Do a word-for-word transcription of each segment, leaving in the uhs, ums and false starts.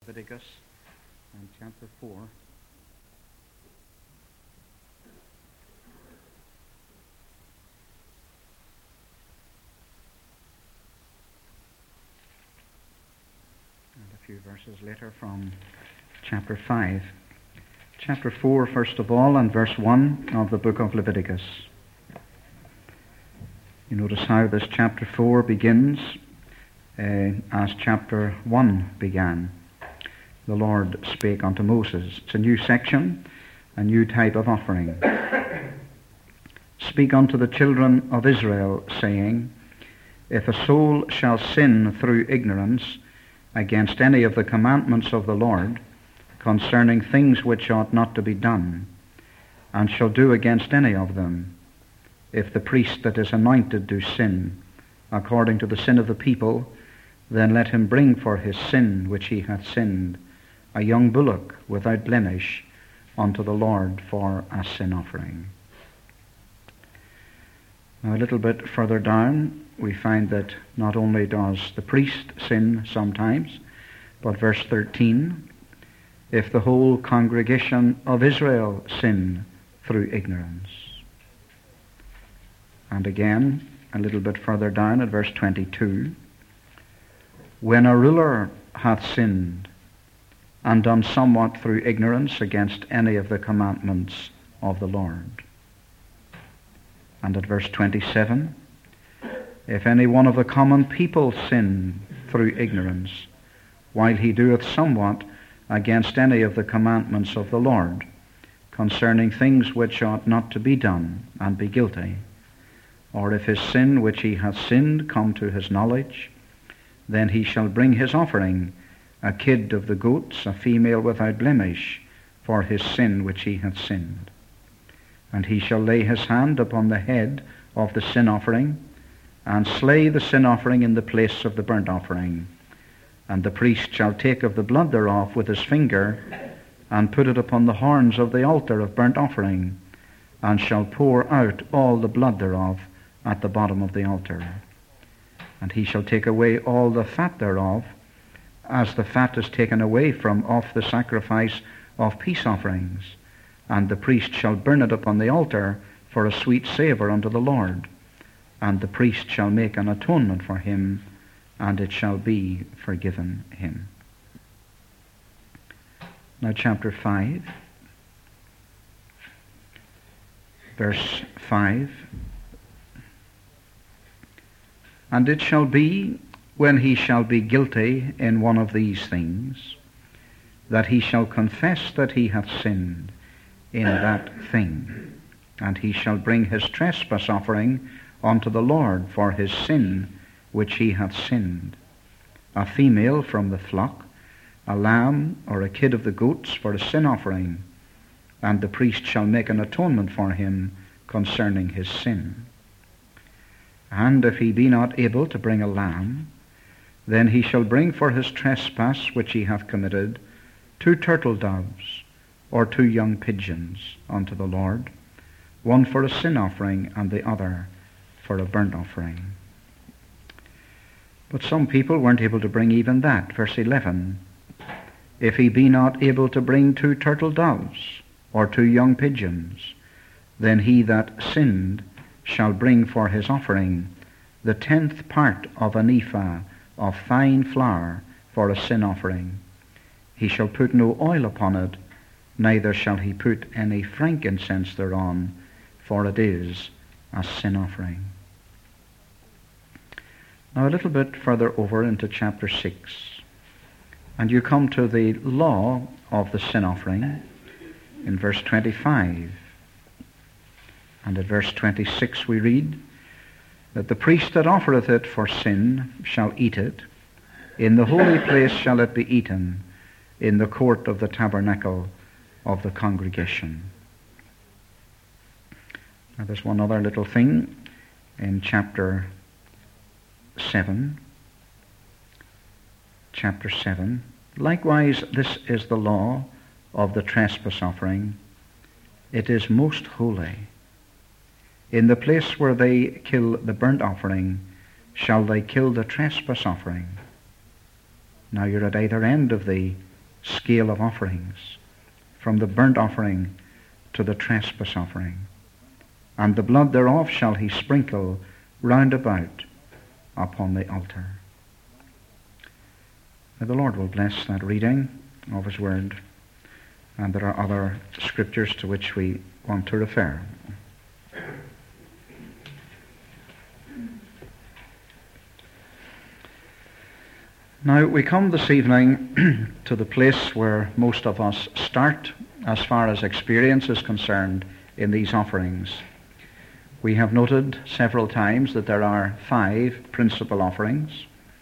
Leviticus and chapter four. And a few verses later from chapter five. Chapter four, first of all, and verse one of the book of Leviticus. You notice how this chapter four begins uh, as chapter one began. The Lord spake unto Moses. It's a new section, a new type of offering. Speak unto the children of Israel, saying, If a soul shall sin through ignorance against any of the commandments of the Lord, concerning things which ought not to be done, and shall do against any of them, if the priest that is anointed do sin, according to the sin of the people, then let him bring for his sin which he hath sinned a young bullock without blemish unto the Lord for a sin offering. Now a little bit further down we find that not only does the priest sin sometimes, but verse thirteen, if the whole congregation of Israel sin through ignorance. And again, a little bit further down at verse twenty-two, when a ruler hath sinned and done somewhat through ignorance against any of the commandments of the Lord. And at verse twenty-seven, if any one of the common people sin through ignorance, while he doeth somewhat against any of the commandments of the Lord, concerning things which ought not to be done, and be guilty, or if his sin which he hath sinned come to his knowledge, then he shall bring his offering, a kid of the goats, a female without blemish, for his sin which he hath sinned. And he shall lay his hand upon the head of the sin offering, and slay the sin offering in the place of the burnt offering. And the priest shall take of the blood thereof with his finger, and put it upon the horns of the altar of burnt offering, and shall pour out all the blood thereof at the bottom of the altar. And he shall take away all the fat thereof, as the fat is taken away from off the sacrifice of peace offerings. And the priest shall burn it upon the altar for a sweet savour unto the Lord. And the priest shall make an atonement for him, and it shall be forgiven him. Now chapter five, verse five. And it shall be, when he shall be guilty in one of these things, that he shall confess that he hath sinned in that thing, and he shall bring his trespass offering unto the Lord for his sin which he hath sinned, a female from the flock, a lamb or a kid of the goats for a sin offering, and the priest shall make an atonement for him concerning his sin. And if he be not able to bring a lamb, then he shall bring for his trespass which he hath committed two turtle doves or two young pigeons unto the Lord, one for a sin offering and the other for a burnt offering. But some people weren't able to bring even that. Verse eleven, if he be not able to bring two turtle doves or two young pigeons, then he that sinned shall bring for his offering the tenth part of an ephah of fine flour for a sin offering. He shall put no oil upon it, neither shall he put any frankincense thereon, for it is a sin offering. Now a little bit further over into chapter six, and you come to the law of the sin offering in verse twenty-five. And at verse twenty-six we read that the priest that offereth it for sin shall eat it. In the holy place shall it be eaten, in the court of the tabernacle of the congregation. Now there's one other little thing in chapter seven. Chapter seven. Likewise, this is the law of the trespass offering. It is most holy. In the place where they kill the burnt offering, shall they kill the trespass offering. Now you're at either end of the scale of offerings, from the burnt offering to the trespass offering. And the blood thereof shall he sprinkle round about upon the altar. Now the Lord will bless that reading of his word, and there are other scriptures to which we want to refer. Now we come this evening to the place where most of us start as far as experience is concerned in these offerings. We have noted several times that there are five principal offerings,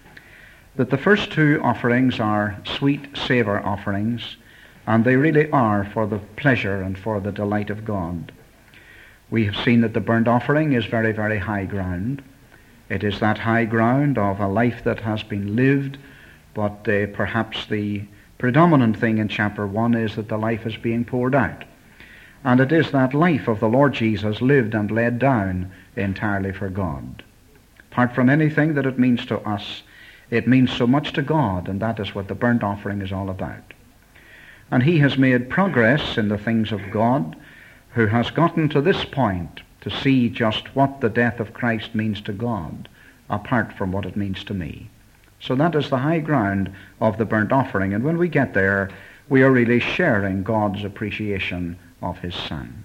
that the first two offerings are sweet savour offerings, and they really are for the pleasure and for the delight of God. We have seen that the burnt offering is very, very high ground. It is that high ground of a life that has been lived, but uh, perhaps the predominant thing in chapter one is that the life is being poured out. And it is that life of the Lord Jesus lived and laid down entirely for God. Apart from anything that it means to us, it means so much to God, and that is what the burnt offering is all about. And he has made progress in the things of God, who has gotten to this point to see just what the death of Christ means to God, apart from what it means to me. So that is the high ground of the burnt offering, and when we get there, we are really sharing God's appreciation of his Son.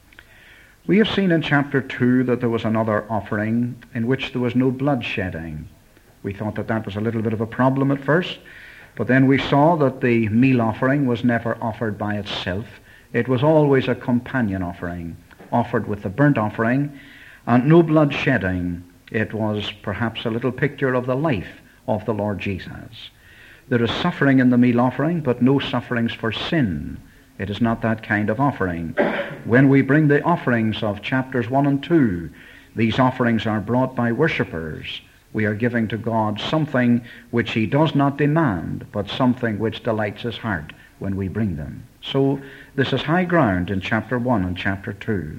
We have seen in chapter two that there was another offering in which there was no bloodshedding. We thought that that was a little bit of a problem at first, but then we saw that the meal offering was never offered by itself. It was always a companion offering, offered with the burnt offering, and no bloodshedding. It was perhaps a little picture of the life of the Lord Jesus. There is suffering in the meal offering, but no sufferings for sin. It is not that kind of offering. When we bring the offerings of chapters one and two, these offerings are brought by worshippers. We are giving to God something which he does not demand, but something which delights his heart when we bring them. So this is high ground in chapter one and chapter two.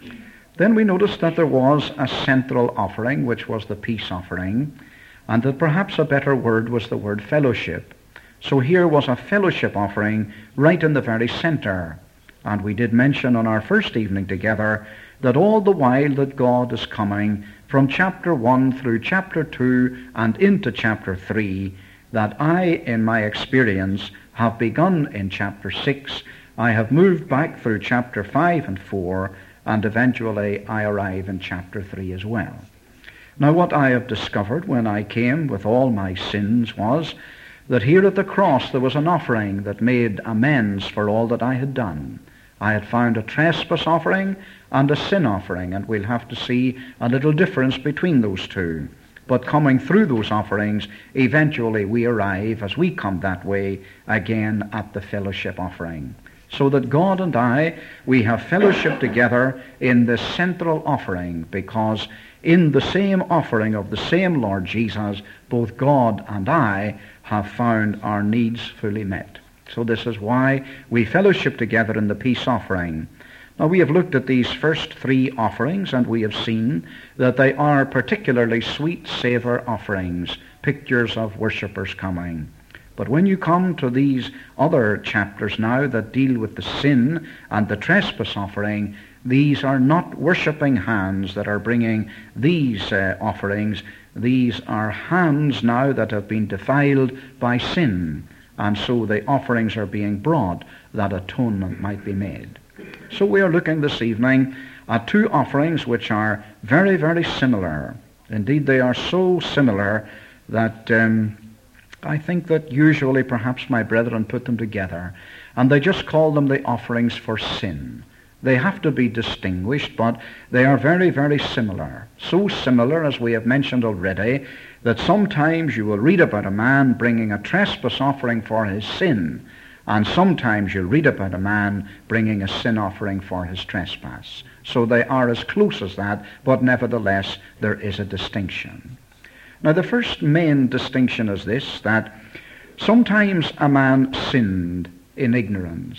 Then we noticed that there was a central offering, which was the peace offering, and that perhaps a better word was the word fellowship. So here was a fellowship offering right in the very center. And we did mention on our first evening together that all the while that God is coming from chapter one through chapter two and into chapter three, that I, in my experience, have begun in chapter six, I have moved back through chapter five and four, and eventually I arrive in chapter three as well. Now what I have discovered when I came with all my sins was that here at the cross there was an offering that made amends for all that I had done. I had found a trespass offering and a sin offering, and we'll have to see a little difference between those two. But coming through those offerings, eventually we arrive, as we come that way, again at the fellowship offering. So that God and I, we have fellowship together in this central offering, because in the same offering of the same Lord Jesus, both God and I have found our needs fully met. So this is why we fellowship together in the peace offering. Now we have looked at these first three offerings, and we have seen that they are particularly sweet savour offerings, pictures of worshippers coming. But when you come to these other chapters now that deal with the sin and the trespass offering, these are not worshipping hands that are bringing these uh, offerings. These are hands now that have been defiled by sin, and so the offerings are being brought that atonement might be made. So we are looking this evening at two offerings which are very, very similar. Indeed, they are so similar that um, I think that usually perhaps my brethren put them together, and they just call them the offerings for sin. They have to be distinguished, but they are very, very similar. So similar, as we have mentioned already, that sometimes you will read about a man bringing a trespass offering for his sin, and sometimes you'll read about a man bringing a sin offering for his trespass. So they are as close as that, but nevertheless there is a distinction. Now the first main distinction is this, that sometimes a man sinned in ignorance.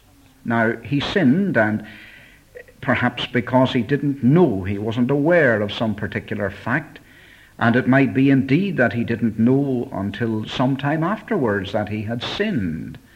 Now, he sinned, and perhaps because he didn't know, he wasn't aware of some particular fact, and it might be indeed that he didn't know until some time afterwards that he had sinned.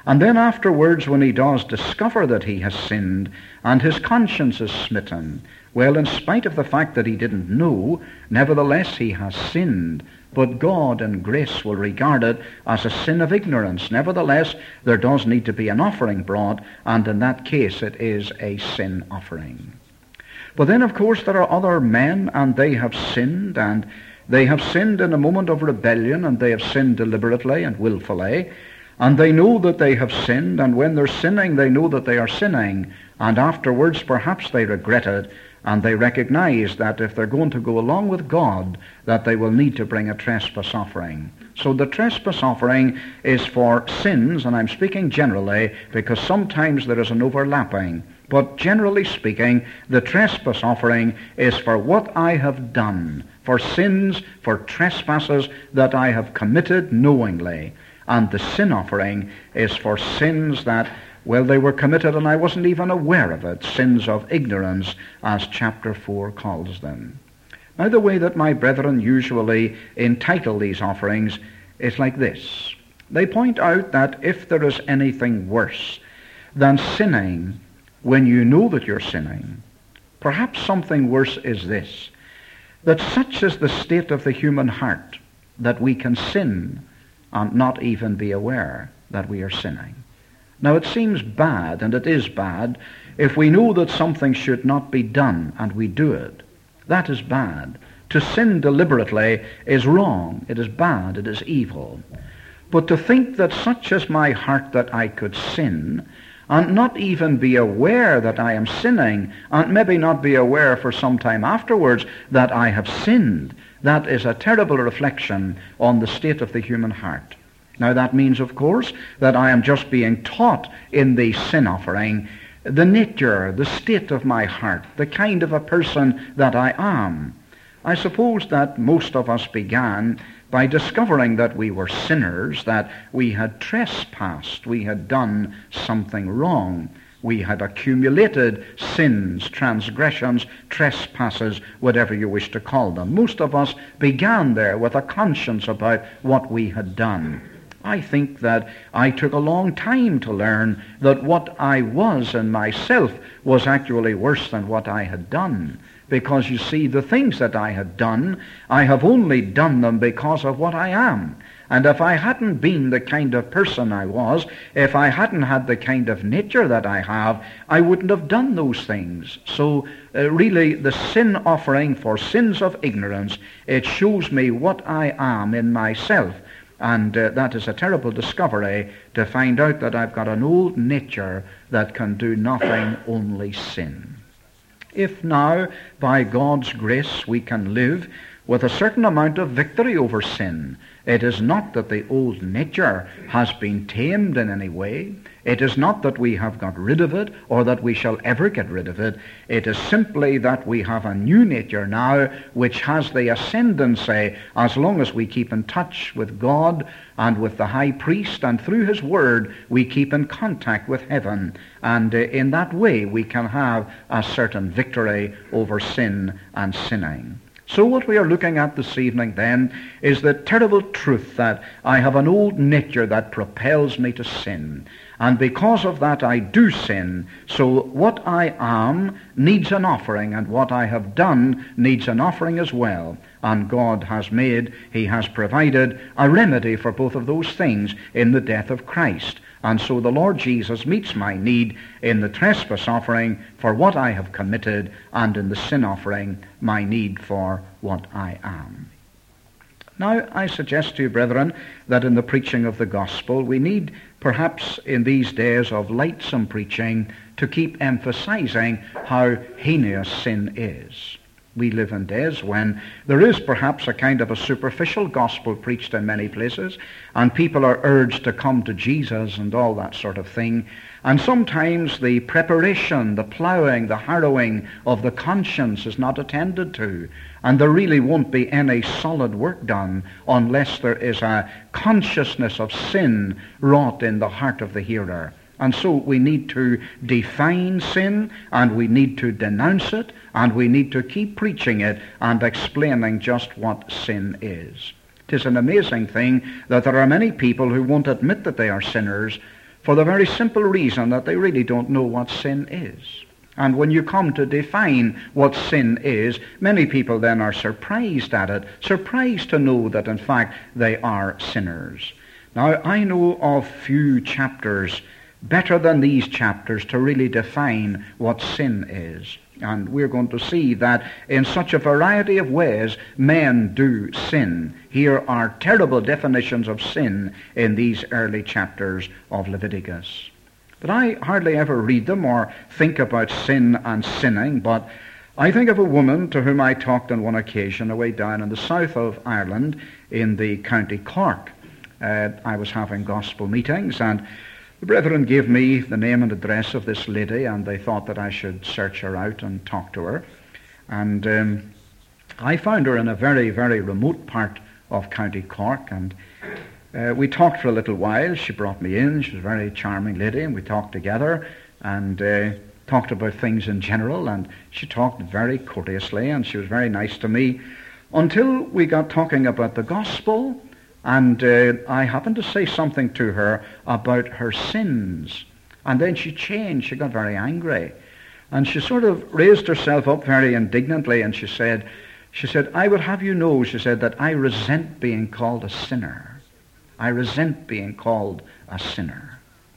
And then afterwards, when he does discover that he has sinned and his conscience is smitten, well, in spite of the fact that he didn't know, nevertheless he has sinned. But God in grace will regard it as a sin of ignorance. Nevertheless, there does need to be an offering brought, and in that case it is a sin offering. But then, of course, there are other men, and they have sinned, and they have sinned in a moment of rebellion, and they have sinned deliberately and willfully. And they know that they have sinned, and when they're sinning, they know that they are sinning. And afterwards, perhaps they regret it, and they recognize that if they're going to go along with God, that they will need to bring a trespass offering. So the trespass offering is for sins, and I'm speaking generally, because sometimes there is an overlapping. But generally speaking, the trespass offering is for what I have done, for sins, for trespasses that I have committed knowingly. And the sin offering is for sins that, well, they were committed and I wasn't even aware of it, sins of ignorance, as chapter four calls them. Now, the way that my brethren usually entitle these offerings is like this. They point out that if there is anything worse than sinning when you know that you're sinning, perhaps something worse is this, that such is the state of the human heart that we can sin and not even be aware that we are sinning. Now, it seems bad, and it is bad, if we know that something should not be done and we do it. That is bad. To sin deliberately is wrong. It is bad. It is evil. But to think that such is my heart that I could sin and not even be aware that I am sinning, and maybe not be aware for some time afterwards that I have sinned, that is a terrible reflection on the state of the human heart. Now, that means, of course, that I am just being taught in the sin offering the nature, the state of my heart, the kind of a person that I am. I suppose that most of us began by discovering that we were sinners, that we had trespassed, we had done something wrong. We had accumulated sins, transgressions, trespasses, whatever you wish to call them. Most of us began there with a conscience about what we had done. I think that I took a long time to learn that what I was in myself was actually worse than what I had done. Because, you see, the things that I had done, I have only done them because of what I am. And if I hadn't been the kind of person I was, if I hadn't had the kind of nature that I have, I wouldn't have done those things. So uh, really, the sin offering for sins of ignorance, it shows me what I am in myself. And uh, that is a terrible discovery, to find out that I've got an old nature that can do nothing, only sin. If now, by God's grace, we can live with a certain amount of victory over sin, it is not that the old nature has been tamed in any way. It is not that we have got rid of it or that we shall ever get rid of it. It is simply that we have a new nature now which has the ascendancy, as long as we keep in touch with God and with the high priest, and through his word we keep in contact with heaven. And uh, in that way we can have a certain victory over sin and sinning. So what we are looking at this evening then is the terrible truth that I have an old nature that propels me to sin. And because of that I do sin. So what I am needs an offering, and what I have done needs an offering as well. And God has made, he has provided a remedy for both of those things in the death of Christ. And so the Lord Jesus meets my need in the trespass offering for what I have committed, and in the sin offering my need for what I am. Now, I suggest to you, brethren, that in the preaching of the gospel, we need, perhaps in these days of lightsome preaching, to keep emphasizing how heinous sin is. We live in days when there is perhaps a kind of a superficial gospel preached in many places, and people are urged to come to Jesus and all that sort of thing. And sometimes the preparation, the plowing, the harrowing of the conscience is not attended to, and there really won't be any solid work done unless there is a consciousness of sin wrought in the heart of the hearer. And so we need to define sin, and we need to denounce it, and we need to keep preaching it and explaining just what sin is. It is an amazing thing that there are many people who won't admit that they are sinners, for the very simple reason that they really don't know what sin is. And when you come to define what sin is, many people then are surprised at it, surprised to know that in fact they are sinners. Now, I know of few chapters better than these chapters to really define what sin is. And we're going to see that in such a variety of ways men do sin. Here are terrible definitions of sin in these early chapters of Leviticus. But I hardly ever read them or think about sin and sinning, but I think of a woman to whom I talked on one occasion away down in the south of Ireland in the County Cork. Uh, I was having gospel meetings, and the brethren gave me the name and address of this lady, and they thought that I should search her out and talk to her. And um, I found her in a very, very remote part of County Cork, and uh, we talked for a little while. She brought me in. She was a very charming lady, and we talked together and uh, talked about things in general, and she talked very courteously, and she was very nice to me until we got talking about the gospel. And uh, I happened to say something to her about her sins. And then she changed. She got very angry. And she sort of raised herself up very indignantly, and she said, she said, I would have you know, she said, that I resent being called a sinner. I resent being called a sinner.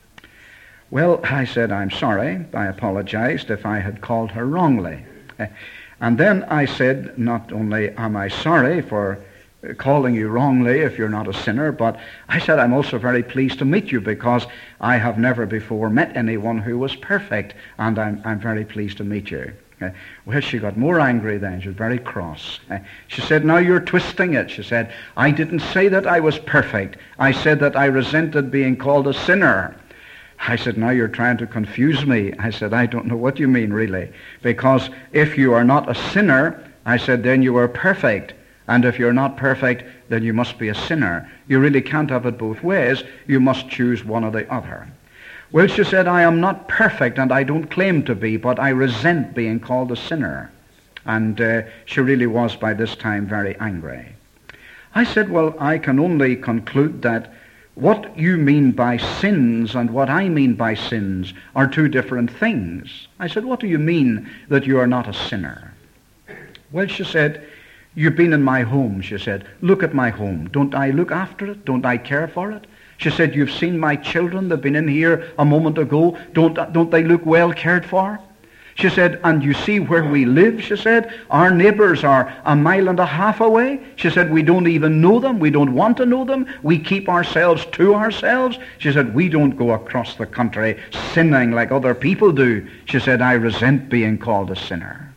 Well, I said, I'm sorry. I apologized if I had called her wrongly. And then I said, not only am I sorry for calling you wrongly if you're not a sinner, but I said I'm also very pleased to meet you because I have never before met anyone who was perfect, and I'm, I'm very pleased to meet you. Uh, well, she got more angry then. She was very cross. Uh, she said, now you're twisting it. She said, I didn't say that I was perfect. I said that I resented being called a sinner. I said, now you're trying to confuse me. I said, I don't know what you mean really, because if you are not a sinner, I said, then you are perfect. And if you're not perfect, then you must be a sinner. You really can't have it both ways. You must choose one or the other. Well, she said, I am not perfect, and I don't claim to be, but I resent being called a sinner. And uh, she really was by this time very angry. I said, well, I can only conclude that what you mean by sins and what I mean by sins are two different things. I said, what do you mean that you are not a sinner? Well, she said, you've been in my home, she said. Look at my home. Don't I look after it? Don't I care for it? She said, you've seen my children. They've been in here a moment ago. Don't, don't they look well cared for? She said, and you see where we live, she said. Our neighbors are a mile and a half away. She said, we don't even know them. We don't want to know them. We keep ourselves to ourselves. She said, we don't go across the country sinning like other people do. She said, I resent being called a sinner.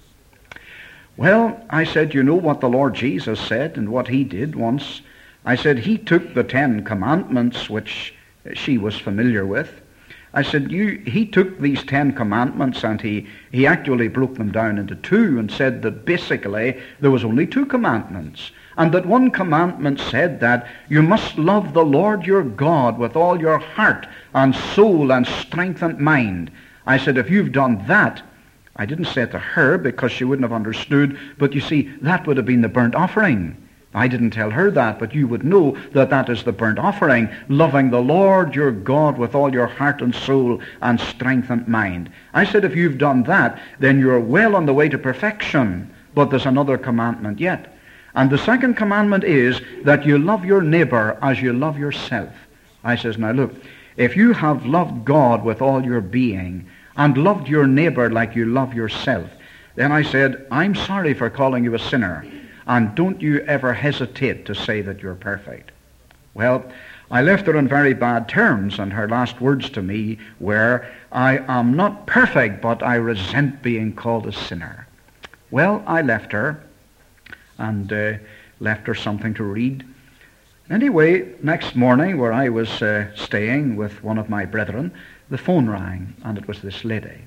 Well, I said, you know what the Lord Jesus said and what he did once? I said, he took the Ten Commandments, which she was familiar with. I said, you, he took these Ten Commandments and he, he actually broke them down into two and said that basically there was only two commandments. And that one commandment said that you must love the Lord your God with all your heart and soul and strength and mind. I said, if you've done that, I didn't say it to her because she wouldn't have understood, but you see, that would have been the burnt offering. I didn't tell her that, but you would know that that is the burnt offering, loving the Lord your God with all your heart and soul and strength and mind. I said, if you've done that, then you're well on the way to perfection, but there's another commandment yet. And the second commandment is that you love your neighbor as you love yourself. I says, now look, if you have loved God with all your being, and loved your neighbor like you love yourself, then I said, I'm sorry for calling you a sinner, and don't you ever hesitate to say that you're perfect. Well, I left her on very bad terms, and her last words to me were, I am not perfect, but I resent being called a sinner. Well, I left her, and uh, left her something to read. Anyway, next morning, where I was uh, staying with one of my brethren, the phone rang, and it was this lady.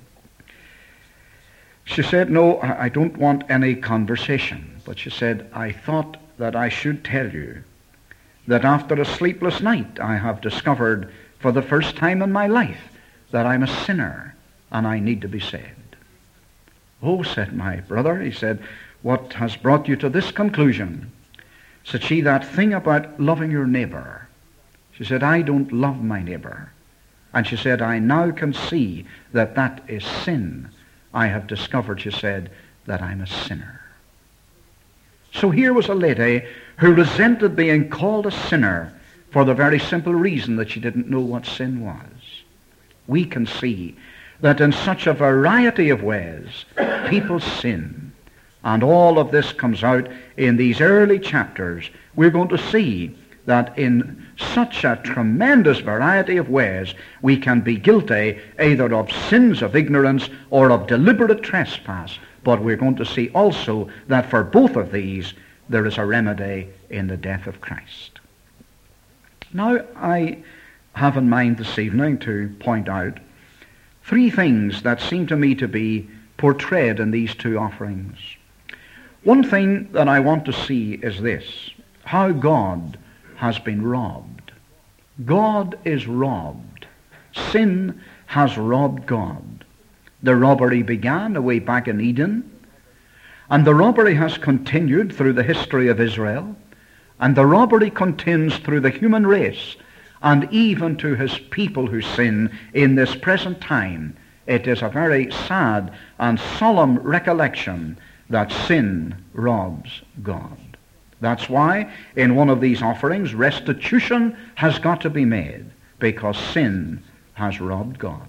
She said, no, I don't want any conversation. But she said, I thought that I should tell you that after a sleepless night, I have discovered for the first time in my life that I'm a sinner and I need to be saved. Oh, said my brother, he said, what has brought you to this conclusion? Said she, that thing about loving your neighbor. She said, I don't love my neighbor. And she said, I now can see that that is sin. I have discovered, she said, that I'm a sinner. So here was a lady who resented being called a sinner for the very simple reason that she didn't know what sin was. We can see that in such a variety of ways people sin. And all of this comes out in these early chapters. We're going to see that in such a tremendous variety of ways we can be guilty either of sins of ignorance or of deliberate trespass. But we're going to see also that for both of these there is a remedy in the death of Christ. Now I have in mind this evening to point out three things that seem to me to be portrayed in these two offerings. One thing that I want to see is this: how God has been robbed. God is robbed. Sin has robbed God. The robbery began way back in Eden, and the robbery has continued through the history of Israel, and the robbery continues through the human race, and even to his people who sin in this present time. It is a very sad and solemn recollection that sin robs God. That's why in one of these offerings restitution has got to be made, because sin has robbed God.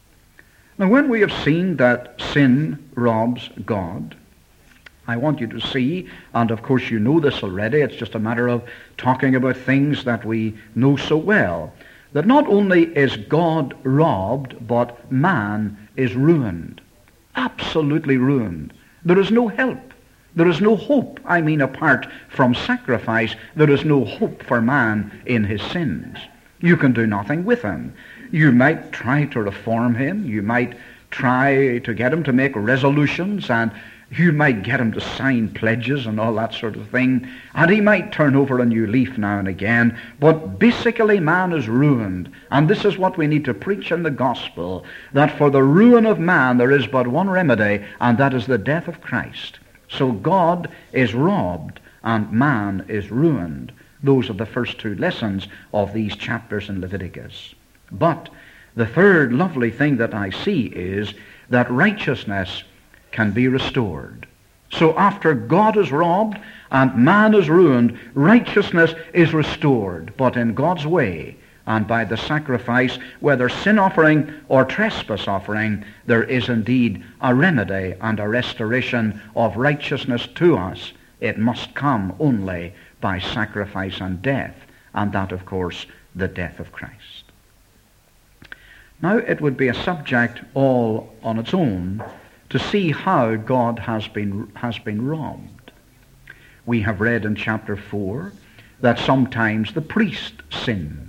Now when we have seen that sin robs God, I want you to see, and of course you know this already, it's just a matter of talking about things that we know so well, that not only is God robbed, but man is ruined. Absolutely ruined. There is no help. There is no hope. I mean, apart from sacrifice, there is no hope for man in his sins. You can do nothing with him. You might try to reform him. You might try to get him to make resolutions, and you might get him to sign pledges and all that sort of thing, and he might turn over a new leaf now and again, but basically man is ruined. And this is what we need to preach in the gospel, that for the ruin of man there is but one remedy, and that is the death of Christ. So God is robbed and man is ruined. Those are the first two lessons of these chapters in Leviticus. But the third lovely thing that I see is that righteousness can be restored. So after God is robbed and man is ruined, righteousness is restored, but in God's way, and by the sacrifice, whether sin offering or trespass offering, there is indeed a remedy and a restoration of righteousness to us. It must come only by sacrifice and death, and that, of course, the death of Christ. Now, it would be a subject all on its own to see how God has been, has been robbed. We have read in chapter four that sometimes the priest sins.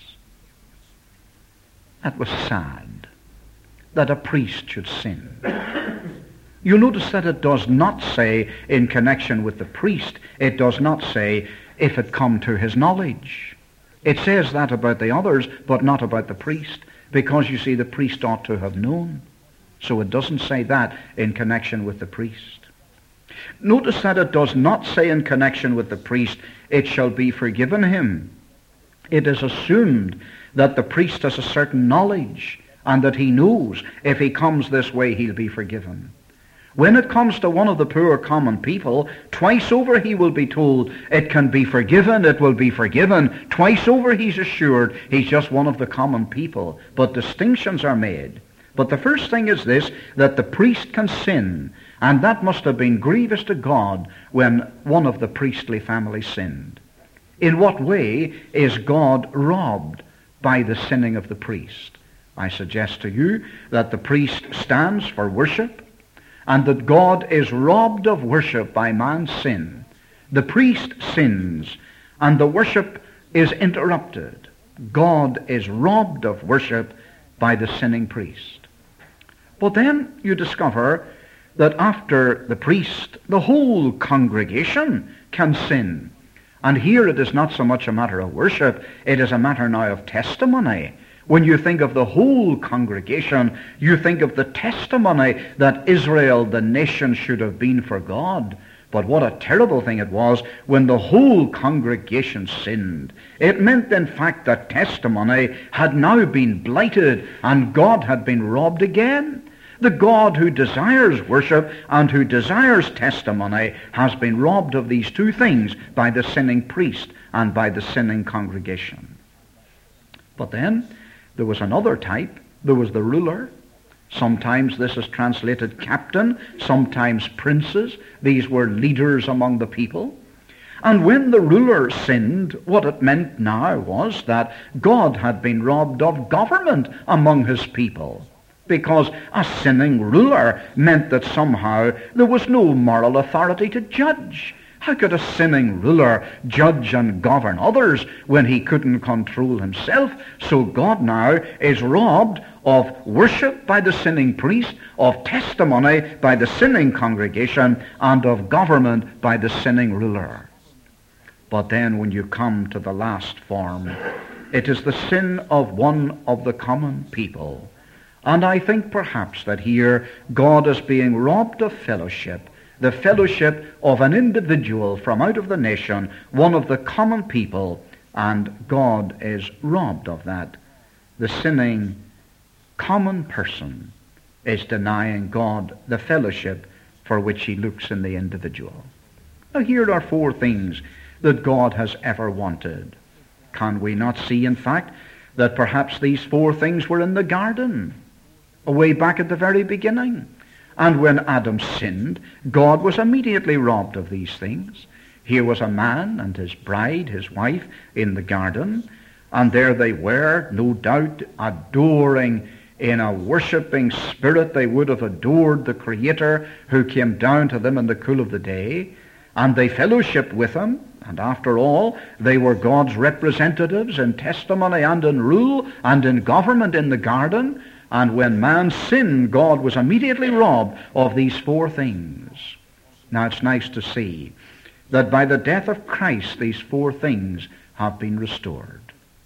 That was sad, that a priest should sin. You'll notice that it does not say in connection with the priest, it does not say if it come to his knowledge. It says that about the others, but not about the priest, because you see the priest ought to have known. So it doesn't say that in connection with the priest. Notice that it does not say in connection with the priest, it shall be forgiven him. It is assumed that the priest has a certain knowledge and that he knows if he comes this way he'll be forgiven. When it comes to one of the poor common people, twice over he will be told it can be forgiven, it will be forgiven. Twice over he's assured he's just one of the common people. But distinctions are made. But the first thing is this, that the priest can sin, and that must have been grievous to God when one of the priestly families sinned. In what way is God robbed by the sinning of the priest? I suggest to you that the priest stands for worship, and that God is robbed of worship by man's sin. The priest sins, and the worship is interrupted. God is robbed of worship by the sinning priest. But then you discover that after the priest, the whole congregation can sin. And here it is not so much a matter of worship, it is a matter now of testimony. When you think of the whole congregation, you think of the testimony that Israel, the nation, should have been for God. But what a terrible thing it was when the whole congregation sinned. It meant, in fact, that testimony had now been blighted and God had been robbed again. The God who desires worship and who desires testimony has been robbed of these two things by the sinning priest and by the sinning congregation. But then there was another type. There was the ruler. Sometimes this is translated captain, sometimes princes. These were leaders among the people. And when the ruler sinned, what it meant now was that God had been robbed of government among his people. Because a sinning ruler meant that somehow there was no moral authority to judge. How could a sinning ruler judge and govern others when he couldn't control himself? So God now is robbed of worship by the sinning priest, of testimony by the sinning congregation, and of government by the sinning ruler. But then when you come to the last form, it is the sin of one of the common people. And I think perhaps that here God is being robbed of fellowship, the fellowship of an individual from out of the nation, one of the common people, and God is robbed of that. The sinning common person is denying God the fellowship for which he looks in the individual. Now here are four things that God has ever wanted. Can we not see, in fact, that perhaps these four things were in the garden, away back at the very beginning? And when Adam sinned, God was immediately robbed of these things. Here was a man and his bride, his wife, in the garden, and there they were, no doubt, adoring in a worshipping spirit. They would have adored the Creator who came down to them in the cool of the day, and they fellowshiped with him. And after all, they were God's representatives in testimony and in rule and in government in the garden. And when man sinned, God was immediately robbed of these four things. Now it's nice to see that by the death of Christ, these four things have been restored.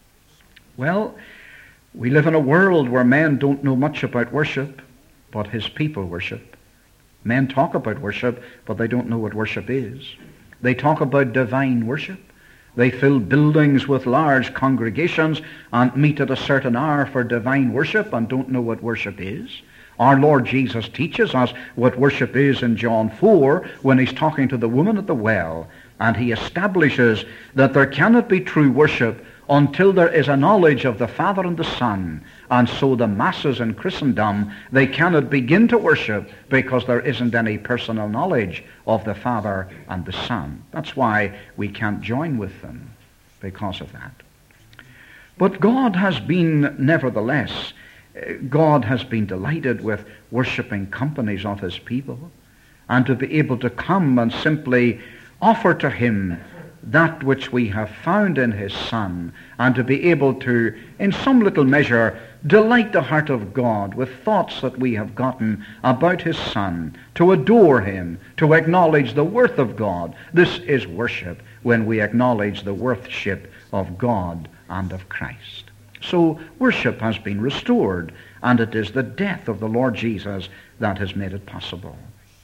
Well, we live in a world where men don't know much about worship, but his people worship. Men talk about worship, but they don't know what worship is. They talk about divine worship. They fill buildings with large congregations and meet at a certain hour for divine worship and don't know what worship is. Our Lord Jesus teaches us what worship is in John four when he's talking to the woman at the well, and he establishes that there cannot be true worship until there is a knowledge of the Father and the Son. And so the masses in Christendom, they cannot begin to worship because there isn't any personal knowledge of the Father and the Son. That's why we can't join with them, because of that. But God has been, nevertheless, God has been delighted with worshiping companies of his people, and to be able to come and simply offer to him that which we have found in his Son, and to be able to, in some little measure, delight the heart of God with thoughts that we have gotten about his Son, to adore him, to acknowledge the worth of God. This is worship, when we acknowledge the worthship of God and of Christ. So worship has been restored, and it is the death of the Lord Jesus that has made it possible.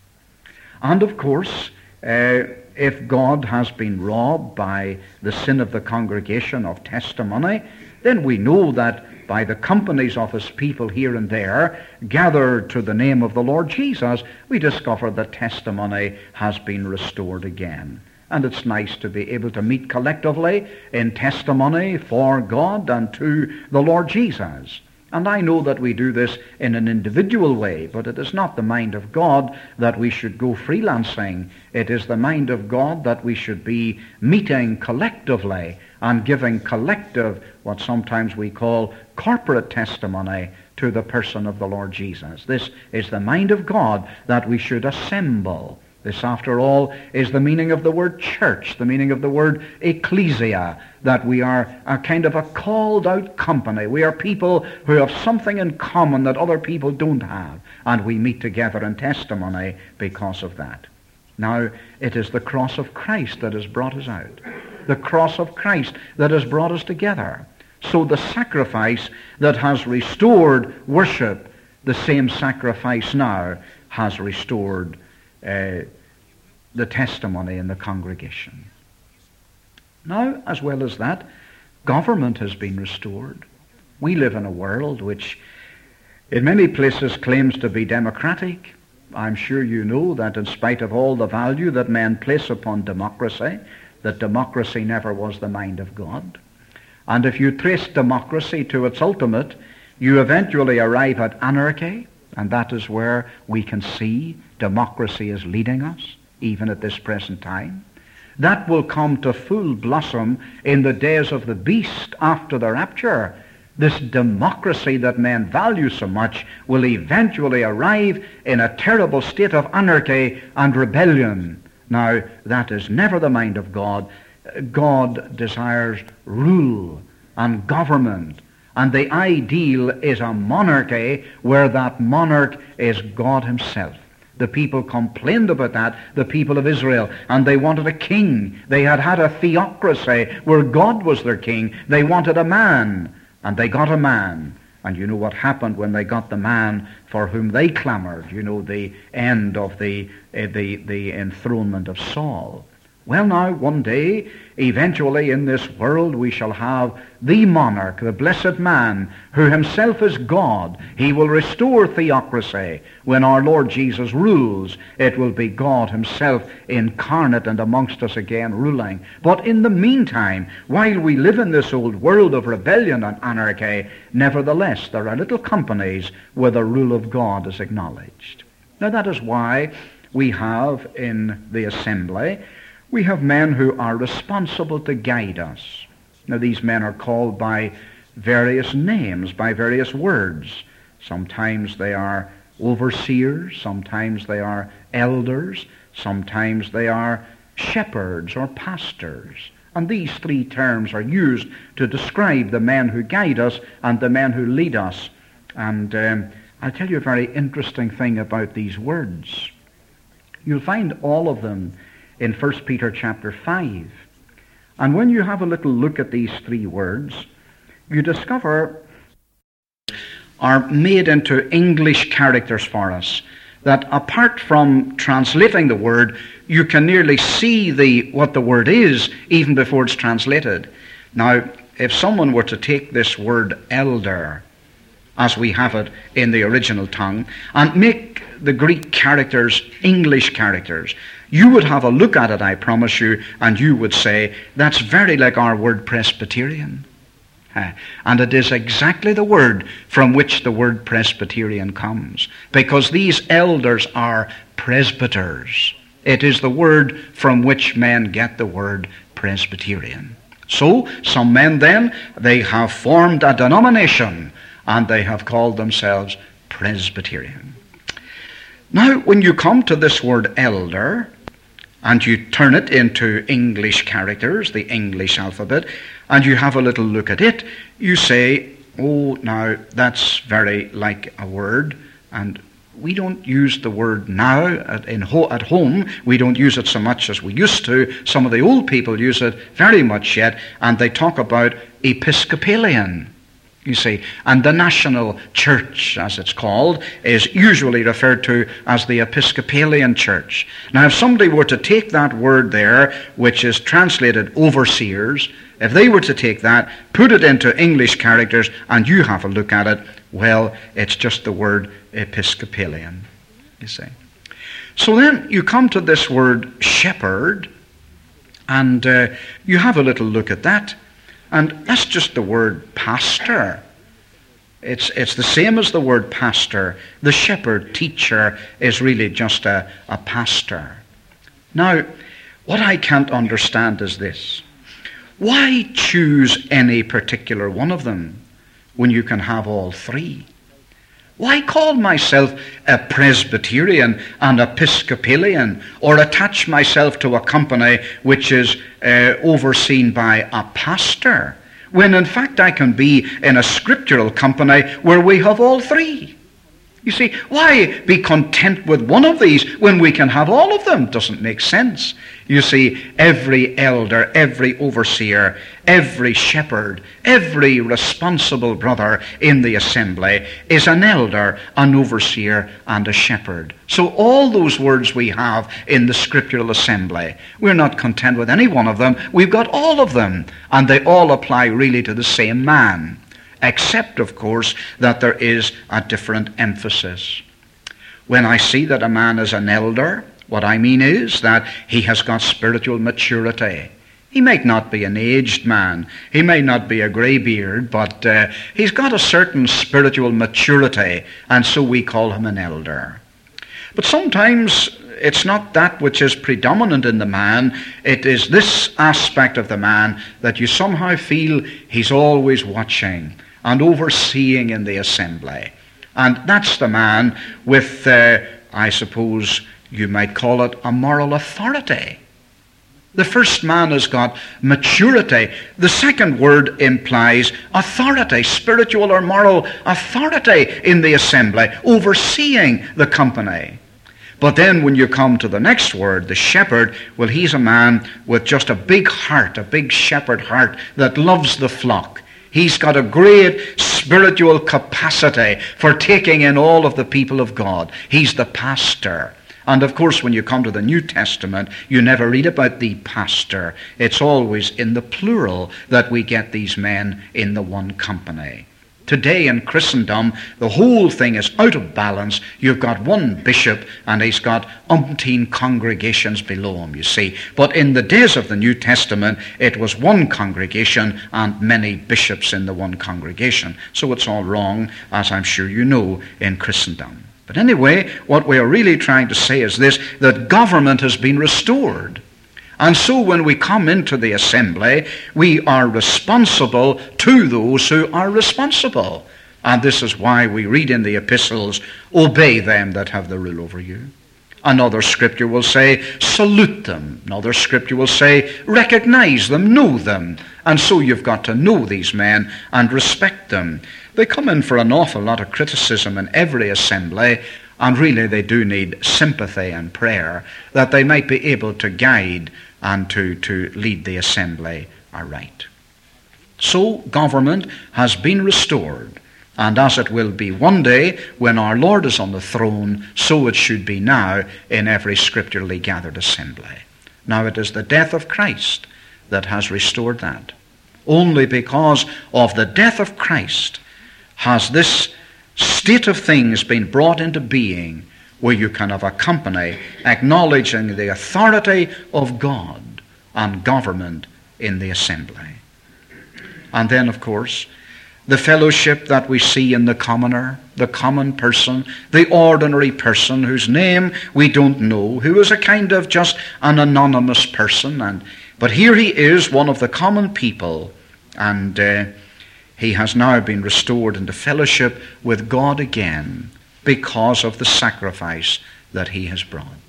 And of course, uh, if God has been robbed by the sin of the congregation of testimony, then we know that by the companies of his people here and there, gathered to the name of the Lord Jesus, we discover that testimony has been restored again. And it's nice to be able to meet collectively in testimony for God and to the Lord Jesus. And I know that we do this in an individual way, but it is not the mind of God that we should go freelancing. It is the mind of God that we should be meeting collectively and giving collective, what sometimes we call corporate testimony, to the person of the Lord Jesus. This is the mind of God, that we should assemble. This, after all, is the meaning of the word church, the meaning of the word ecclesia, that we are a kind of a called-out company. We are people who have something in common that other people don't have, and we meet together in testimony because of that. Now, it is the cross of Christ that has brought us out, the cross of Christ that has brought us together. So the sacrifice that has restored worship, the same sacrifice now has restored Uh, the testimony in the congregation. Now, as well as that, government has been restored. We live in a world which in many places claims to be democratic. I'm sure you know that in spite of all the value that men place upon democracy, that democracy never was the mind of God. And if you trace democracy to its ultimate, you eventually arrive at anarchy, and that is where we can see democracy is leading us, even at this present time. That will come to full blossom in the days of the beast after the rapture. This democracy that men value so much will eventually arrive in a terrible state of anarchy and rebellion. Now, that is never the mind of God. God desires rule and government, and the ideal is a monarchy where that monarch is God himself. The people complained about that, the people of Israel, and they wanted a king. They had had a theocracy where God was their king. They wanted a man, and they got a man. And you know what happened when they got the man for whom they clamored. You know the end of the, uh, the, the enthronement of Saul. Well now, one day, eventually in this world, we shall have the monarch, the blessed man, who himself is God. He will restore theocracy. When our Lord Jesus rules, it will be God himself incarnate and amongst us again ruling. But in the meantime, while we live in this old world of rebellion and anarchy, nevertheless, there are little companies where the rule of God is acknowledged. Now that is why we have in the assembly we have men who are responsible to guide us. Now these men are called by various names, by various words. Sometimes they are overseers, sometimes they are elders, sometimes they are shepherds or pastors. And these three terms are used to describe the men who guide us and the men who lead us. And um, I'll tell you a very interesting thing about these words. You'll find all of them in First Peter chapter five. And when you have a little look at these three words, you discover are made into English characters for us, that apart from translating the word, you can nearly see the what the word is even before it's translated. Now, if someone were to take this word elder, as we have it in the original tongue, and make the Greek characters English characters, you would have a look at it, I promise you, and you would say, that's very like our word Presbyterian. Uh, and it is exactly the word from which the word Presbyterian comes, because these elders are presbyters. It is the word from which men get the word Presbyterian. So, some men then, they have formed a denomination, and they have called themselves Presbyterian. Now, when you come to this word elder, and you turn it into English characters, the English alphabet, and you have a little look at it, you say, oh, now, that's very like a word, and we don't use the word now at, in ho- at home. We don't use it so much as we used to. Some of the old people use it very much yet, and they talk about Episcopalian. You see, and the national church, as it's called, is usually referred to as the Episcopalian church. Now, if somebody were to take that word there, which is translated overseers, if they were to take that, put it into English characters, and you have a look at it, well, it's just the word Episcopalian, you see. So then you come to this word shepherd, and uh, you have a little look at that. And that's just the word pastor. It's, it's the same as the word pastor. The shepherd, teacher, is really just a, a pastor. Now, what I can't understand is this. Why choose any particular one of them when you can have all three? Why call myself a Presbyterian and Episcopalian, or attach myself to a company which is uh, overseen by a pastor, when in fact I can be in a scriptural company where we have all three? You see, why be content with one of these when we can have all of them? Doesn't make sense. You see, every elder, every overseer, every shepherd, every responsible brother in the assembly is an elder, an overseer, and a shepherd. So all those words we have in the scriptural assembly, we're not content with any one of them. We've got all of them, and they all apply really to the same man, except, of course, that there is a different emphasis. When I see that a man is an elder, what I mean is that he has got spiritual maturity. He may not be an aged man. He may not be a greybeard, but uh, he's got a certain spiritual maturity, and so we call him an elder. But sometimes it's not that which is predominant in the man. It is this aspect of the man that you somehow feel he's always watching and overseeing in the assembly. And that's the man with, uh, I suppose you might call it, a moral authority. The first man has got maturity. The second word implies authority, spiritual or moral authority in the assembly, overseeing the company. But then when you come to the next word, the shepherd, well, he's a man with just a big heart, a big shepherd heart that loves the flock. He's got a great spiritual capacity for taking in all of the people of God. He's the pastor. And of course, when you come to the New Testament, you never read about the pastor. It's always in the plural that we get these men in the one company. Today in Christendom, the whole thing is out of balance. You've got one bishop and he's got umpteen congregations below him, you see. But in the days of the New Testament, it was one congregation and many bishops in the one congregation. So it's all wrong, as I'm sure you know, in Christendom. But anyway, what we are really trying to say is this, that government has been restored. And so when we come into the assembly, we are responsible to those who are responsible. And this is why we read in the epistles, obey them that have the rule over you. Another scripture will say, salute them. Another scripture will say, recognize them, know them. And so you've got to know these men and respect them. They come in for an awful lot of criticism in every assembly, and really they do need sympathy and prayer that they might be able to guide and to, to lead the assembly aright. So government has been restored, and as it will be one day when our Lord is on the throne, so it should be now in every scripturally gathered assembly. Now it is the death of Christ that has restored that. Only because of the death of Christ has this state of things been brought into being where you can have a company acknowledging the authority of God and government in the assembly. And then, of course, the fellowship that we see in the commoner, the common person, the ordinary person whose name we don't know, who is a kind of just an anonymous person. And but here he is, one of the common people, and uh, he has now been restored into fellowship with God again because of the sacrifice that he has brought.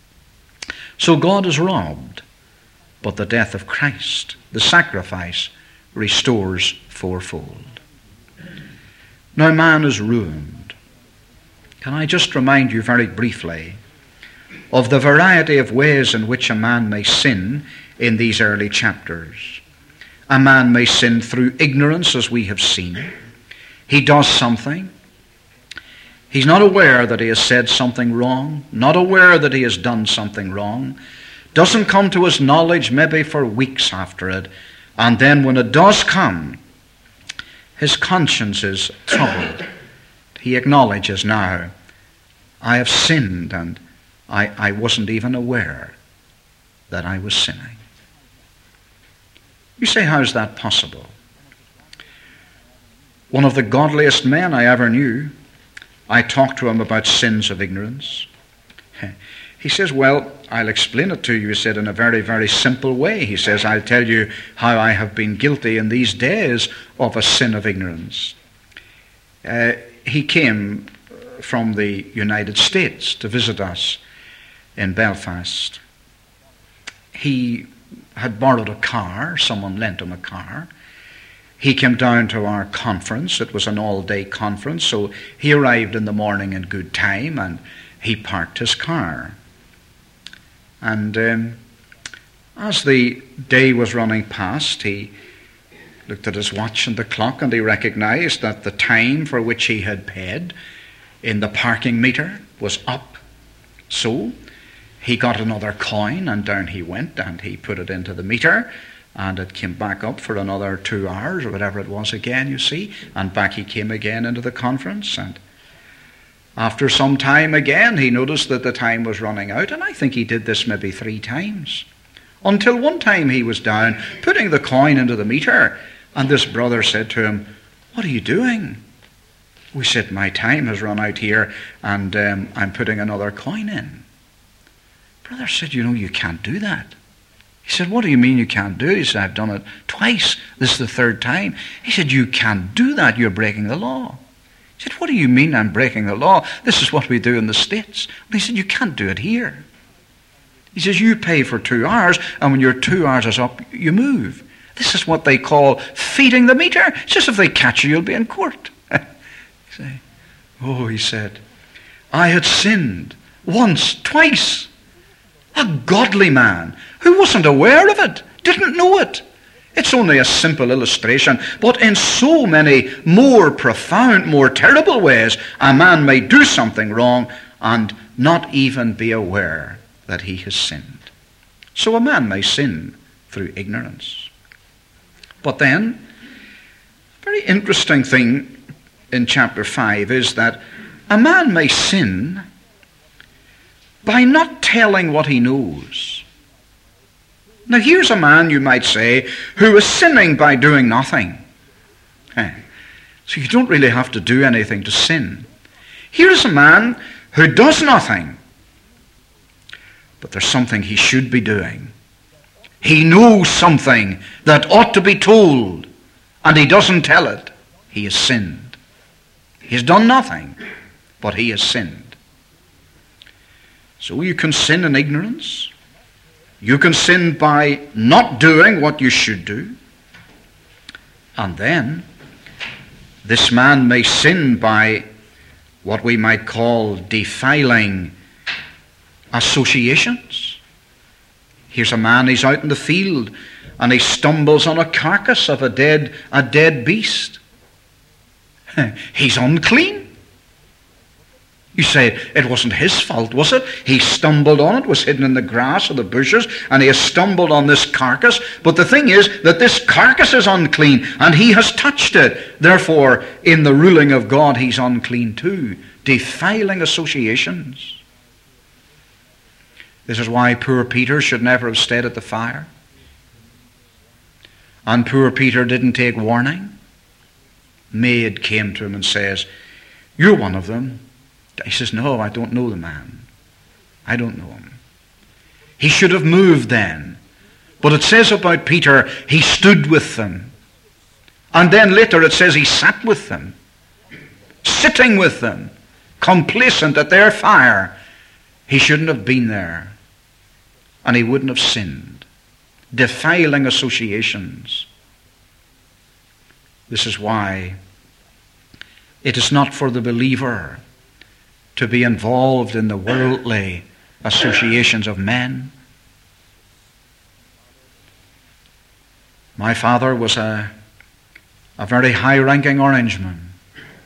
So God is robbed, but the death of Christ, the sacrifice, restores fourfold. Now man is ruined. Can I just remind you very briefly of the variety of ways in which a man may sin in these early chapters? A man may sin through ignorance, as we have seen. He does something. He's not aware that he has said something wrong, not aware that he has done something wrong, doesn't come to his knowledge maybe for weeks after it, and then when it does come, his conscience is troubled. He acknowledges now, I have sinned, and I, I wasn't even aware that I was sinning. You say, how is that possible? One of the godliest men I ever knew, I talked to him about sins of ignorance. He says, well, I'll explain it to you, he said, in a very, very simple way. He says, I'll tell you how I have been guilty in these days of a sin of ignorance. Uh, he came from the United States to visit us in Belfast. He had borrowed a car. Someone lent him a car. he came down to our conference. It was an all-day conference, so he arrived in the morning in good time, and he parked his car. And um, as the day was running past, he looked at his watch and the clock, and he recognized that the time for which he had paid in the parking meter was up. So he got another coin, and down he went, and he put it into the meter, and it came back up for another two hours or whatever it was again, you see, and back he came again into the conference. And after some time again, he noticed that the time was running out, and I think he did this maybe three times, until one time he was down putting the coin into the meter, and this brother said to him, "What are you doing?" We said, "My time has run out here, and um, I'm putting another coin in." Brother said, "You know, you can't do that." He said, "What do you mean you can't do it?" He said, "I've done it twice. This is the third time." He said, "You can't do that. You're breaking the law." He said, "What do you mean I'm breaking the law? This is what we do in the States." And he said, "You can't do it here." He says, "You pay for two hours, and when your two hours is up, you move. This is what they call feeding the meter. It's just if they catch you, you'll be in court." Say, "Oh," he said, "I had sinned once, twice." A godly man who wasn't aware of it, didn't know it. It's only a simple illustration, but in so many more profound, more terrible ways, a man may do something wrong and not even be aware that he has sinned. So a man may sin through ignorance. But then, a very interesting thing in chapter five is that a man may sin by not telling what he knows. Now here's a man, you might say, who is sinning by doing nothing. So you don't really have to do anything to sin. Here's a man who does nothing, but there's something he should be doing. He knows something that ought to be told, and he doesn't tell it. He has sinned. He's done nothing, but he has sinned. So you can sin in ignorance. You can sin by not doing what you should do. And then, this man may sin by what we might call defiling associations. Here's a man, he's out in the field, and he stumbles on a carcass of a dead, a dead beast. He's unclean. You say, it wasn't his fault, was it? He stumbled on it, was hidden in the grass or the bushes, and he has stumbled on this carcass. But the thing is that this carcass is unclean, and he has touched it. Therefore, in the ruling of God, he's unclean too. Defiling associations. This is why poor Peter should never have stayed at the fire. And poor Peter didn't take warning. Maid came to him and says, "You're one of them." He says, "No, I don't know the man. I don't know him." He should have moved then. But it says about Peter, he stood with them. And then later it says he sat with them. Sitting with them. Complacent at their fire. He shouldn't have been there. And he wouldn't have sinned. Defiling associations. This is why it is not for the believer to be involved in the worldly associations of men. My father was a, a very high-ranking Orangeman.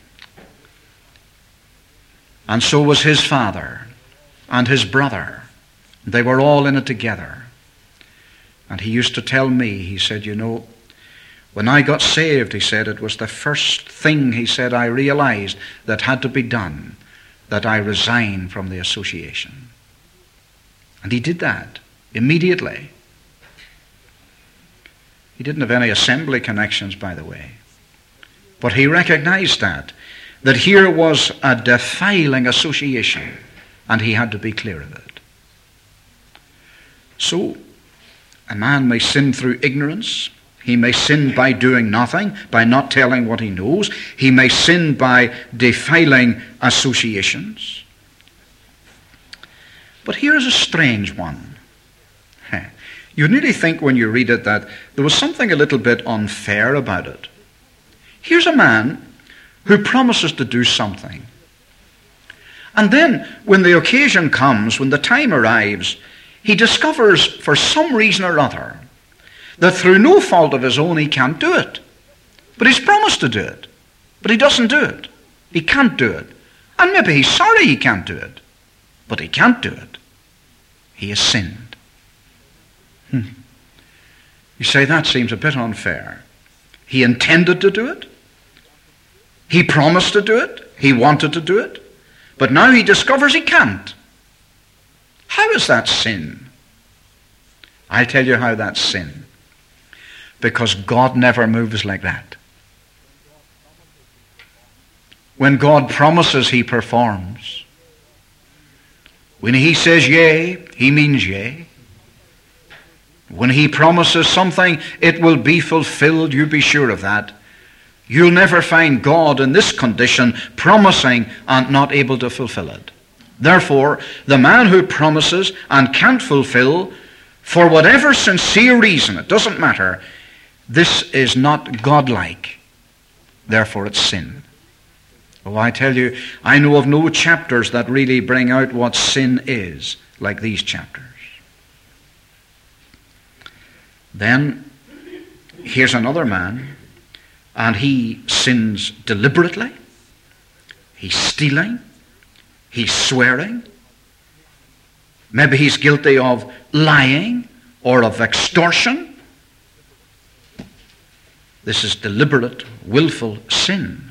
And so was his father and his brother. They were all in it together. And he used to tell me, he said, "You know, when I got saved," he said, "it was the first thing," he said, "I realized that had to be done, that I resign from the association." And he did that immediately. He didn't have any assembly connections, by the way. But he recognized that, that here was a defiling association, and he had to be clear of it. So, a man may sin through ignorance. He may sin by doing nothing, by not telling what he knows. He may sin by defiling associations. But here's a strange one. You nearly think when you read it that there was something a little bit unfair about it. Here's a man who promises to do something. And then, when the occasion comes, when the time arrives, he discovers, for some reason or other, that through no fault of his own he can't do it. But he's promised to do it. But he doesn't do it. He can't do it. And maybe he's sorry he can't do it. But he can't do it. He has sinned. Hmm. You say, that seems a bit unfair. He intended to do it. He promised to do it. He wanted to do it. But now he discovers he can't. How is that sin? I'll tell you how that's sin. Because God never moves like that. When God promises, he performs. When he says yea, he means yea. When he promises something, it will be fulfilled. You be sure of that. You'll never find God in this condition promising and not able to fulfill it. Therefore, the man who promises and can't fulfill, for whatever sincere reason, it doesn't matter, this is not godlike. Therefore, it's sin. Oh, I tell you, I know of no chapters that really bring out what sin is like these chapters. Then, here's another man, and he sins deliberately. He's stealing. He's swearing. Maybe he's guilty of lying or of extortion. This is deliberate, willful sin.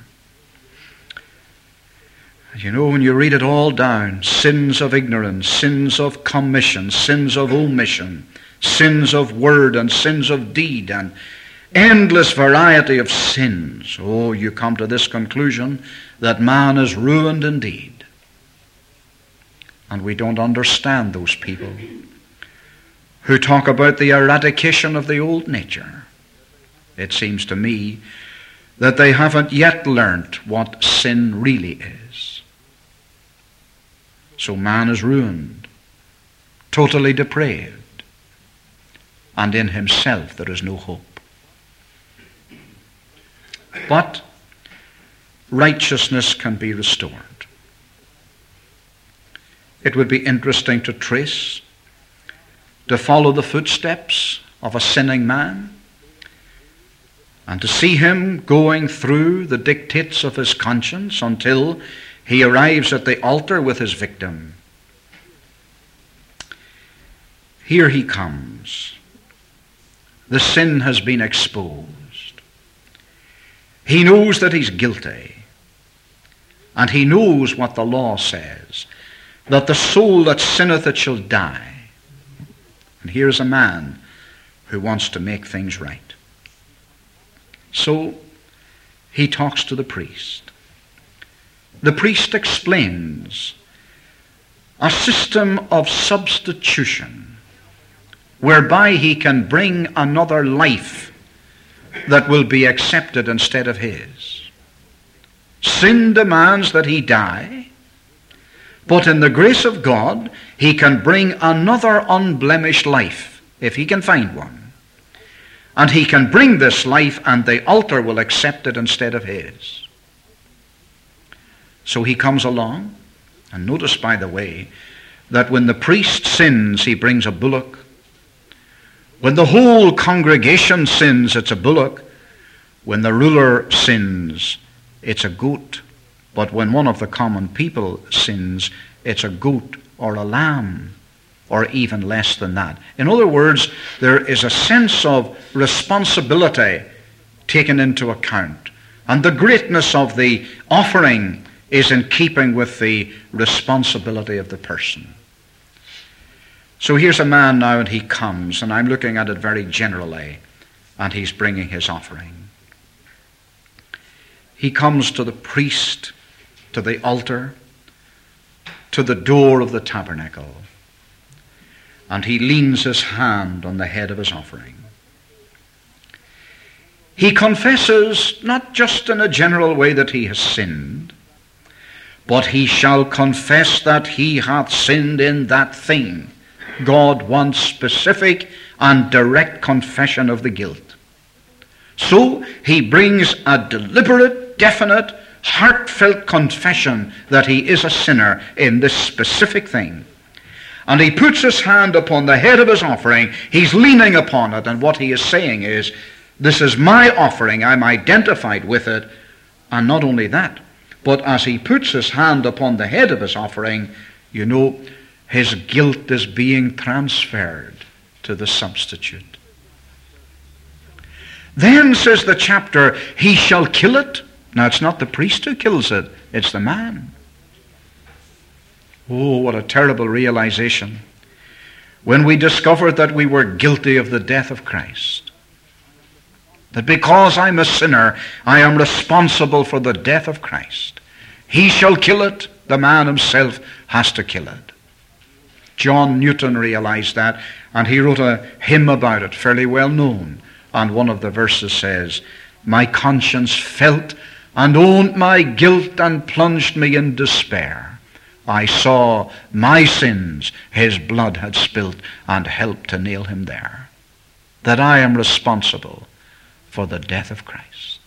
You know, when you read it all down, sins of ignorance, sins of commission, sins of omission, sins of word and sins of deed, and endless variety of sins. Oh, you come to this conclusion that man is ruined indeed. And we don't understand those people who talk about the eradication of the old nature. It seems to me that they haven't yet learnt what sin really is. So man is ruined, totally depraved, and in himself there is no hope. But righteousness can be restored. It would be interesting to trace, to follow the footsteps of a sinning man, and to see him going through the dictates of his conscience until he arrives at the altar with his victim. Here he comes. The sin has been exposed. He knows that he's guilty. And he knows what the law says, that the soul that sinneth it shall die. And here's a man who wants to make things right. So he talks to the priest. The priest explains a system of substitution whereby he can bring another life that will be accepted instead of his. Sin demands that he die, but in the grace of God, he can bring another unblemished life, if he can find one. And he can bring this life, and the altar will accept it instead of his. So he comes along, and notice, by the way, that when the priest sins, he brings a bullock. When the whole congregation sins, it's a bullock. When the ruler sins, it's a goat. But when one of the common people sins, it's a goat or a lamb, or even less than that. In other words, there is a sense of responsibility taken into account. And the greatness of the offering is in keeping with the responsibility of the person. So here's a man now, and he comes, and I'm looking at it very generally, and he's bringing his offering. He comes to the priest, to the altar, to the door of the tabernacle, and he leans his hand on the head of his offering. He confesses, not just in a general way that he has sinned, but he shall confess that he hath sinned in that thing. God wants specific and direct confession of the guilt. So he brings a deliberate, definite, heartfelt confession that he is a sinner in this specific thing. And he puts his hand upon the head of his offering. He's leaning upon it, and what he is saying is, this is my offering, I'm identified with it. And not only that, but as he puts his hand upon the head of his offering, you know, his guilt is being transferred to the substitute. Then, says the chapter, he shall kill it. Now, it's not the priest who kills it, it's the man. Oh, what a terrible realization when we discovered that we were guilty of the death of Christ. That because I'm a sinner, I am responsible for the death of Christ. He shall kill it. The man himself has to kill it. John Newton realized that, and he wrote a hymn about it, fairly well known. And one of the verses says, my conscience felt and owned my guilt and plunged me in despair. I saw my sins his blood had spilt and helped to nail him there. That I am responsible for the death of Christ.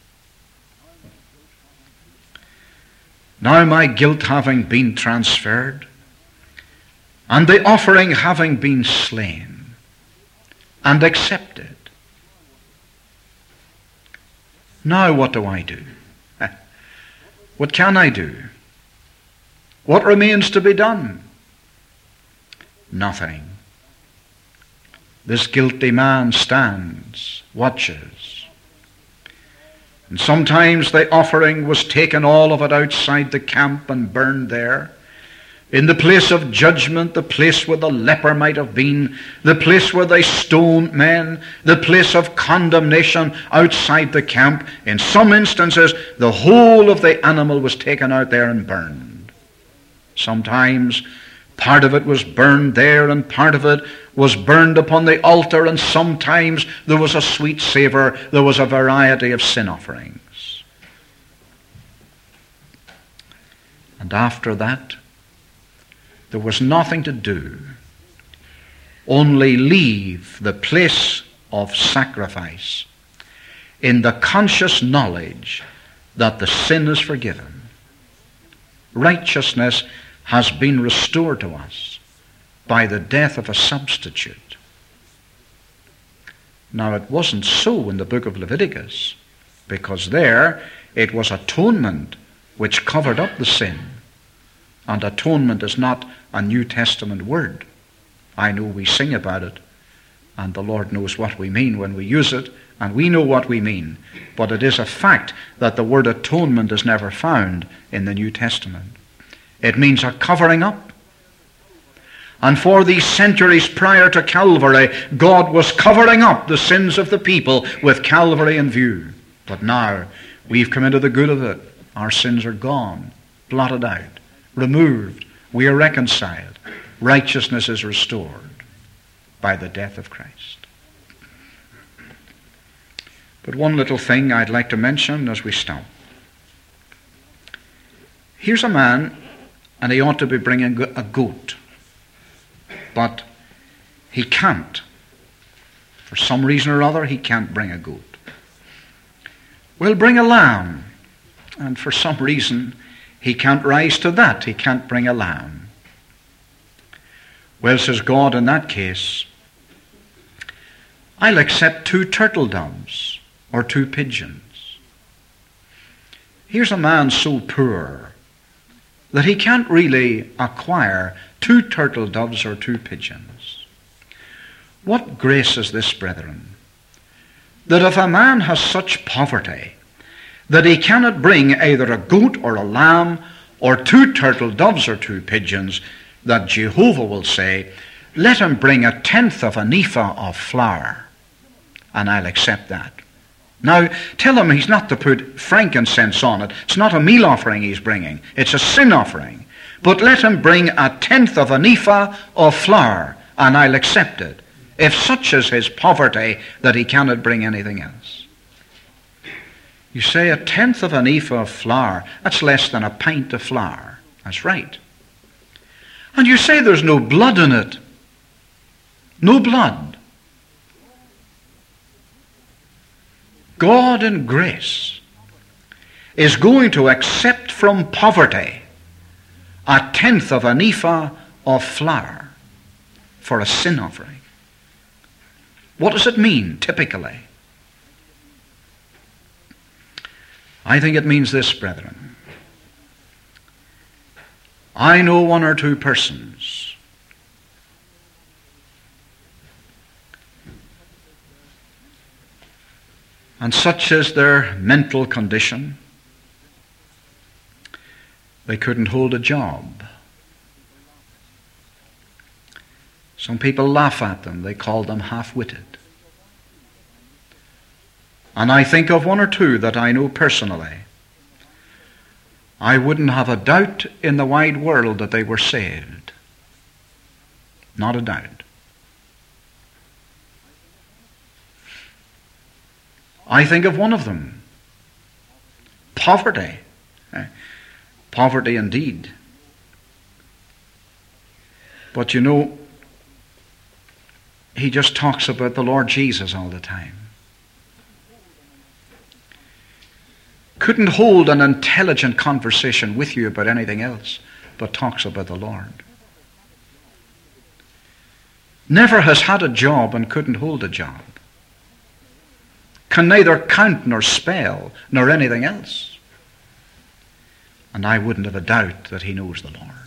Now my guilt having been transferred, and the offering having been slain and accepted, now what do I do? What can I do? What remains to be done? Nothing. This guilty man stands, watches. And sometimes the offering was taken, all of it, outside the camp and burned there. In the place of judgment, the place where the leper might have been, the place where they stoned men, the place of condemnation outside the camp. In some instances, the whole of the animal was taken out there and burned. Sometimes part of it was burned there and part of it was burned upon the altar, and sometimes there was a sweet savor. There was a variety of sin offerings. And after that, there was nothing to do, only leave the place of sacrifice in the conscious knowledge that the sin is forgiven. Righteousness has been restored to us by the death of a substitute. Now, it wasn't so in the book of Leviticus, because there it was atonement which covered up the sin. And atonement is not a New Testament word. I know we sing about it, and the Lord knows what we mean when we use it, and we know what we mean. But it is a fact that the word atonement is never found in the New Testament. It means a covering up. And for these centuries prior to Calvary, God was covering up the sins of the people with Calvary in view. But now we've come into the good of it. Our sins are gone, blotted out, removed. We are reconciled. Righteousness is restored by the death of Christ. But one little thing I'd like to mention as we stop. Here's a man, and he ought to be bringing a goat. But he can't. For some reason or other, he can't bring a goat. Well, bring a lamb. And for some reason, he can't rise to that. He can't bring a lamb. Well, says God, in that case, I'll accept two turtle doves or two pigeons. Here's a man so poor that he can't really acquire two turtle doves or two pigeons. What grace is this, brethren, that if a man has such poverty that he cannot bring either a goat or a lamb or two turtle doves or two pigeons, that Jehovah will say, let him bring a tenth of an ephah of flour, and I'll accept that. Now, tell him he's not to put frankincense on it. It's not a meal offering he's bringing. It's a sin offering. But let him bring a tenth of an ephah of flour, and I'll accept it, if such is his poverty that he cannot bring anything else. You say a tenth of an ephah of flour, that's less than a pint of flour. That's right. And you say there's no blood in it. No blood. God in grace is going to accept from poverty a tenth of an ephah of flour for a sin offering. What does it mean, typically? I think it means this, brethren. I know one or two persons and such is their mental condition, they couldn't hold a job. Some people laugh at them. They call them half-witted. And I think of one or two that I know personally. I wouldn't have a doubt in the wide world that they were saved. Not a doubt. I think of one of them. Poverty. Poverty indeed. But you know, he just talks about the Lord Jesus all the time. Couldn't hold an intelligent conversation with you about anything else, but talks about the Lord. Never has had a job and couldn't hold a job. Can neither count nor spell nor anything else. And I wouldn't have a doubt that he knows the Lord.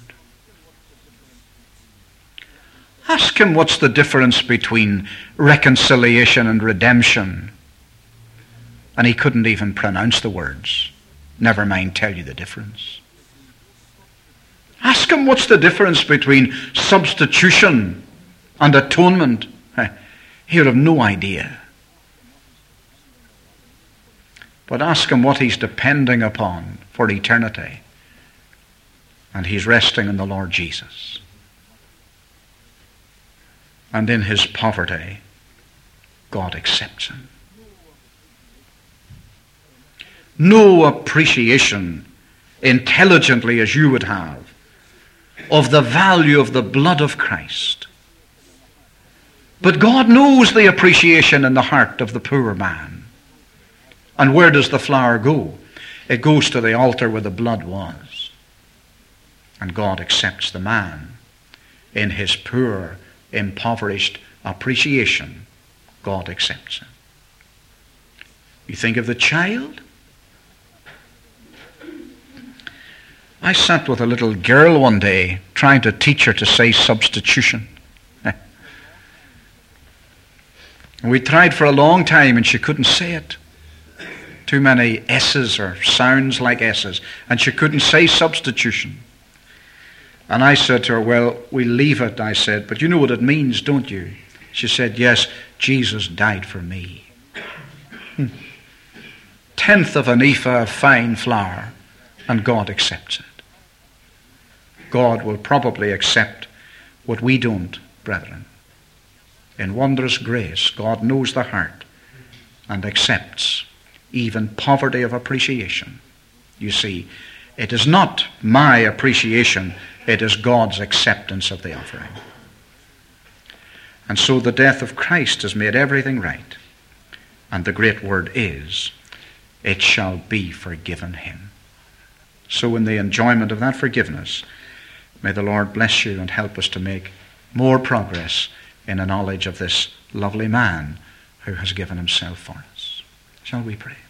Ask him what's the difference between reconciliation and redemption. And he couldn't even pronounce the words. Never mind tell you the difference. Ask him what's the difference between substitution and atonement. He would have no idea. But ask him what he's depending upon for eternity. And he's resting in the Lord Jesus. And in his poverty, God accepts him. No appreciation, intelligently as you would have, of the value of the blood of Christ. But God knows the appreciation in the heart of the poor man. And where does the flour go? It goes to the altar where the blood was. And God accepts the man in his poor, impoverished appreciation. God accepts him. You think of the child? I sat with a little girl one day trying to teach her to say substitution. We tried for a long time and she couldn't say it. Too many S's or sounds like S's. And she couldn't say substitution. And I said to her, well, we'll leave it, I said, but you know what it means, don't you? She said, yes, Jesus died for me. Hmm. Tenth of an ephah of fine flour, and God accepts it. God will probably accept what we don't, brethren. In wondrous grace, God knows the heart and accepts even poverty of appreciation. You see, it is not my appreciation, it is God's acceptance of the offering. And so the death of Christ has made everything right. And the great word is, it shall be forgiven him. So in the enjoyment of that forgiveness, may the Lord bless you and help us to make more progress in a knowledge of this lovely man who has given himself for us. Shall we pray?